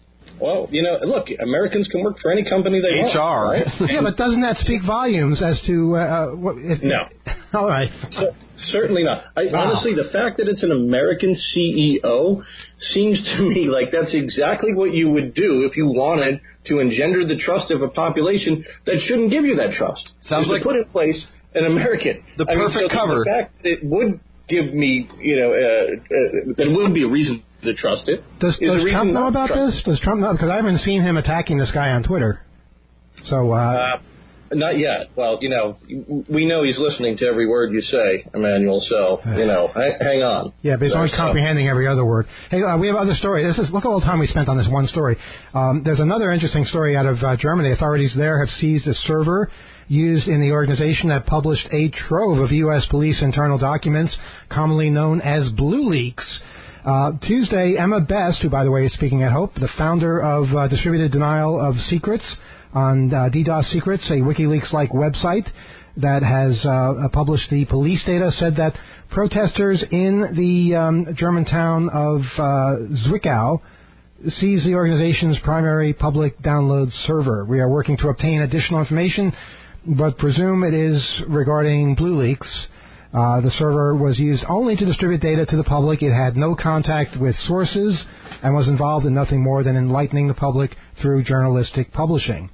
Well, you know, look, Americans can work for any company they want. H R. Right? Yeah, but doesn't that speak volumes as to uh, what? If, no. All right. So, certainly not. I, Wow. Honestly, the fact that it's an American C E O seems to me like that's exactly what you would do if you wanted to engender the trust of a population that shouldn't give you that trust. Sounds is like to put in place an American. The I mean, perfect so cover. The fact that it would give me, you know, uh, uh, that would be a reason to trust it. Does, does Trump know about this? Does Trump know? Because I haven't seen him attacking this guy on Twitter. So, uh, uh, not yet. Well, you know, we know he's listening to every word you say, Emmanuel. So, you know, hang, hang on. Yeah, but he's always comprehending every other word. Hey, uh, we have other stories. This is look at all the time we spent on this one story. Um, there's another interesting story out of uh, Germany. Authorities there have seized a server used in the organization that published a trove of U S police internal documents, commonly known as Blue Leaks. Uh, Tuesday, Emma Best, who, by the way, is speaking at Hope, the founder of uh, Distributed Denial of Secrets on uh, DDoS Secrets, a WikiLeaks-like website that has uh, published the police data, said that protesters in the um, German town of uh, Zwickau seized the organization's primary public download server. We are working to obtain additional information, but presume it is regarding Blue Leaks. Uh, the server was used only to distribute data to the public. It had no contact with sources and was involved in nothing more than enlightening the public through journalistic publishing.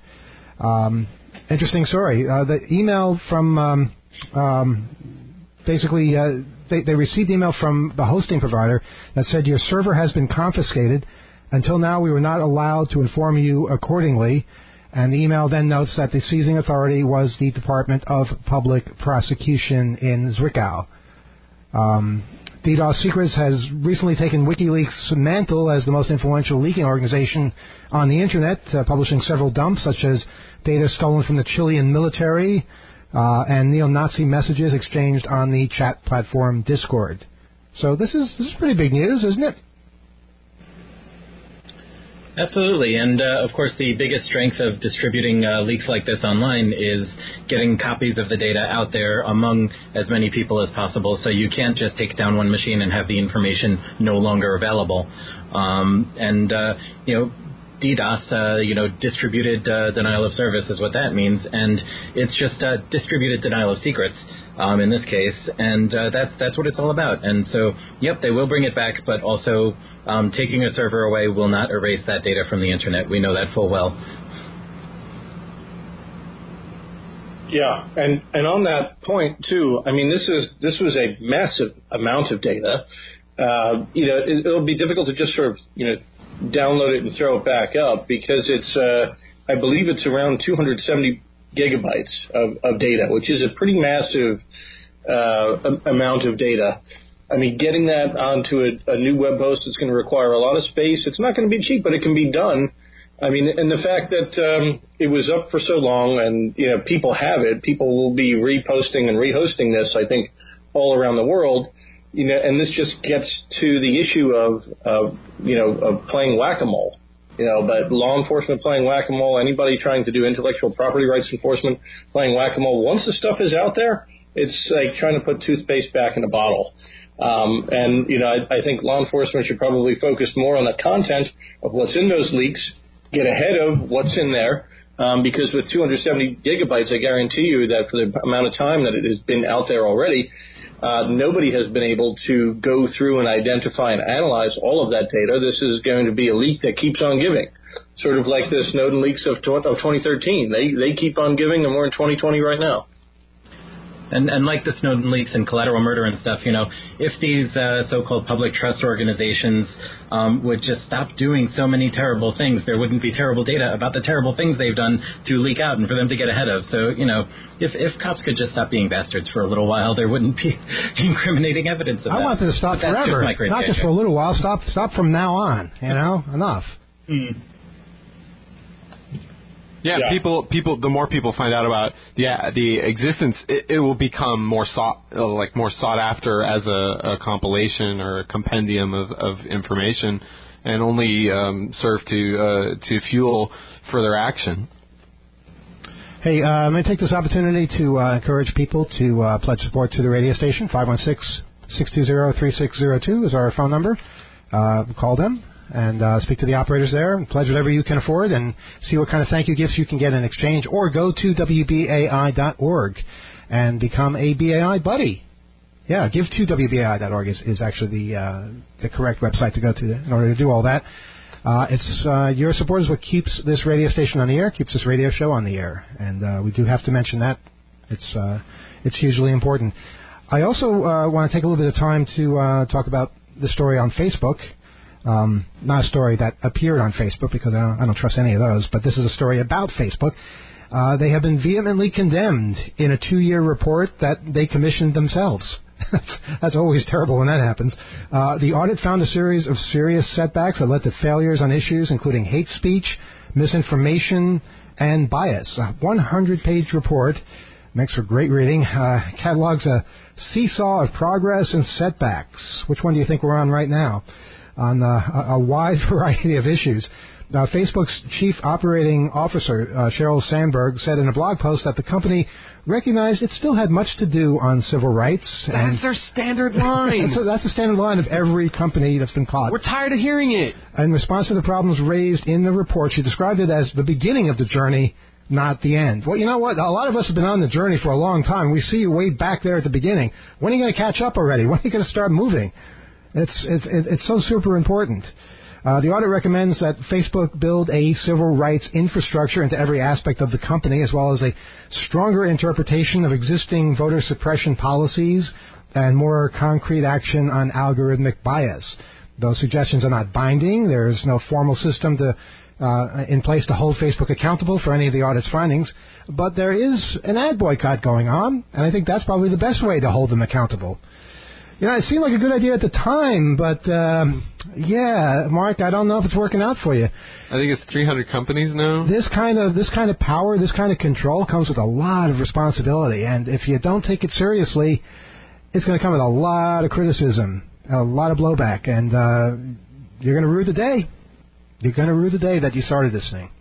Um, interesting story. Uh, the email from, um, um, basically, uh, they, they received email from the hosting provider that said your server has been confiscated. Until now, we were not allowed to inform you accordingly. And the email then notes that the seizing authority was the Department of Public Prosecution in Zwickau. Um, DDoS Secrets has recently taken WikiLeaks' mantle as the most influential leaking organization on the Internet, uh, publishing several dumps, such as data stolen from the Chilean military uh, and neo-Nazi messages exchanged on the chat platform Discord. So this is this is pretty big news, isn't it? Absolutely, and uh, of course the biggest strength of distributing uh, leaks like this online is getting copies of the data out there among as many people as possible, so you can't just take down one machine and have the information no longer available. Um, and, uh, you know, DDoS, uh, you know, distributed uh, denial of service is what that means, and it's just uh, distributed denial of secrets um, in this case, and uh, that's that's what it's all about. And so, yep, they will bring it back, but also um, taking a server away will not erase that data from the Internet. We know that full well. Yeah, and, and on that point too, I mean, this is this was a massive amount of data. Uh, you know, it, it'll be difficult to just sort of you know. download it and throw it back up because it's, uh, I believe it's around two hundred seventy gigabytes of, of data, which is a pretty massive uh, amount of data. I mean, getting that onto a, a new web host is going to require a lot of space. It's not going to be cheap, but it can be done. I mean, and the fact that um, it was up for so long and, you know, people have it, people will be reposting and rehosting this, I think, all around the world. You know, and this just gets to the issue of, of you know, of playing whack-a-mole. You know, but law enforcement playing whack-a-mole, anybody trying to do intellectual property rights enforcement playing whack-a-mole, once the stuff is out there, it's like trying to put toothpaste back in a bottle. Um, and, you know, I, I think law enforcement should probably focus more on the content of what's in those leaks, get ahead of what's in there, um, because with two hundred seventy gigabytes, I guarantee you that for the amount of time that it has been out there already, uh, nobody has been able to go through and identify and analyze all of that data. This is going to be a leak that keeps on giving, sort of like the Snowden leaks of, of twenty thirteen. They, they keep on giving, and we're in twenty twenty right now. And, and like the Snowden leaks and collateral murder and stuff, you know, if these uh, so-called public trust organizations um, would just stop doing so many terrible things, there wouldn't be terrible data about the terrible things they've done to leak out and for them to get ahead of. So, you know, if, if cops could just stop being bastards for a little while, there wouldn't be incriminating evidence of I that. want them to stop But that's forever, just not just for a little while. Stop, stop from now on. You know, enough. Mm. Yeah, Yeah. people, people. The more people find out about yeah the existence, it, it will become more sought, uh, like more sought after as a, a compilation or a compendium of, of information, and only um, serve to uh, to fuel further action. Hey, uh, I'm going to take this opportunity to uh, encourage people to uh, pledge support to the radio station. five one six, six two zero, three six zero two is our phone number. Uh, call them and uh, speak to the operators there and pledge whatever you can afford and see what kind of thank you gifts you can get in exchange. Or go to W B A I dot org and become a B A I buddy. Yeah, give to W B A I dot org is, is actually the, uh, the correct website to go to in order to do all that. Uh, it's uh, your support is what keeps this radio station on the air, keeps this radio show on the air, and uh, we do have to mention that. It's uh, it's hugely important. I also uh, want to take a little bit of time to uh, talk about the story on Facebook. Um, not a story that appeared on Facebook because I don't, I don't trust any of those, but this is a story about Facebook. Uh, they have been vehemently condemned in a two-year report that they commissioned themselves. That's, that's always terrible when that happens. Uh, the audit found a series of serious setbacks that led to failures on issues including hate speech, misinformation, and bias. A one hundred page report makes for great reading. Uh, catalogs a seesaw of progress and setbacks. Which one do you think we're on right now? On uh, a, a wide variety of issues. Uh, Facebook's chief operating officer, uh, Sheryl Sandberg, said in a blog post that the company recognized it still had much to do on civil rights. That's and their standard line. that's, a, that's the standard line of every company that's been caught. We're tired of hearing it. In response to the problems raised in the report, she described it as the beginning of the journey, not the end. Well, you know what? A lot of us have been on the journey for a long time. We see you way back there at the beginning. When are you going to catch up already? When are you going to start moving? It's, it's, it's so super important. Uh, the audit recommends that Facebook build a civil rights infrastructure into every aspect of the company, as well as a stronger interpretation of existing voter suppression policies and more concrete action on algorithmic bias. Those suggestions are not binding. There's no formal system to, uh, in place to hold Facebook accountable for any of the audit's findings, but there is an ad boycott going on, and I think that's probably the best way to hold them accountable. You know, it seemed like a good idea at the time, but, um, yeah, Mark, I don't know if it's working out for you. I think it's three hundred companies now. This kind of this kind of power, this kind of control comes with a lot of responsibility, and if you don't take it seriously, it's going to come with a lot of criticism, a lot of blowback, and uh, you're going to rue the day. You're going to rue the day that you started this thing.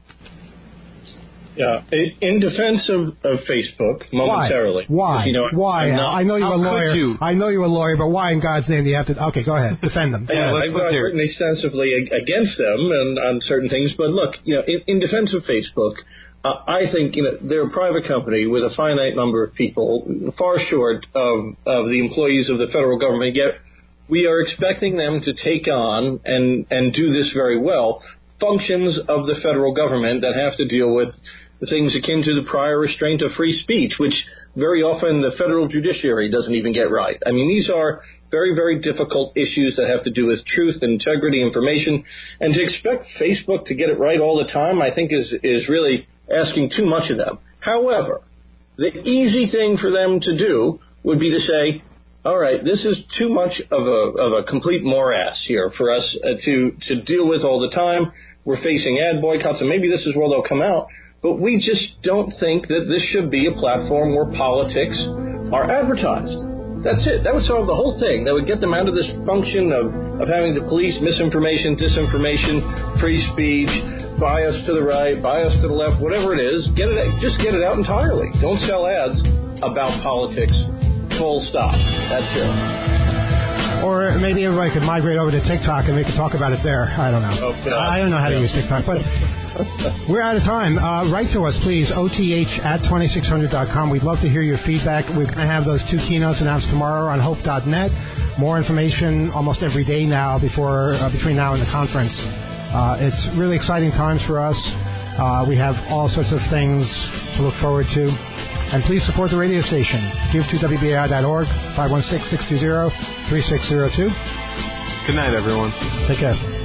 Yeah, in defense of, of Facebook, momentarily. Why? You know, why? Not, I know you're a how could lawyer. you? I know you're a lawyer, but why in God's name do you have to? Okay, go ahead. Defend them. Go Yeah, ahead. I've, I've written extensively against them and on certain things, but look, you know, in, in defense of Facebook, uh, I think you know they're a private company with a finite number of people, far short of of the employees of the federal government. Yet we are expecting them to take on and and do this very well functions of the federal government that have to deal with the things akin to the prior restraint of free speech, which very often the federal judiciary doesn't even get right. I mean, these are very, very difficult issues that have to do with truth, integrity, information. And to expect Facebook to get it right all the time, I think is, is really asking too much of them. However, the easy thing for them to do would be to say, all right, this is too much of a, of a complete morass here for us uh, to, to deal with all the time. We're facing ad boycotts, and maybe this is where they'll come out. But we just don't think that this should be a platform where politics are advertised. That's it. That would solve the whole thing. That would get them out of this function of, of having to police misinformation, disinformation, free speech, bias to the right, bias to the left, whatever it is. Get it. Just get it out entirely. Don't sell ads about politics. Full stop. That's it. Or maybe everybody could migrate over to TikTok and we could talk about it there. I don't know. Okay. I don't know how to use TikTok, but we're out of time. Uh, write to us, please, O T H at twenty-six hundred dot com. We'd love to hear your feedback. We're going to have those two keynotes announced tomorrow on hope dot net. More information almost every day now before uh, between now and the conference. Uh, it's really exciting times for us. Uh, we have all sorts of things to look forward to. And please support the radio station. Give to W B A I dot org, five one six, six two zero, three six zero two. Good night, everyone. Take care.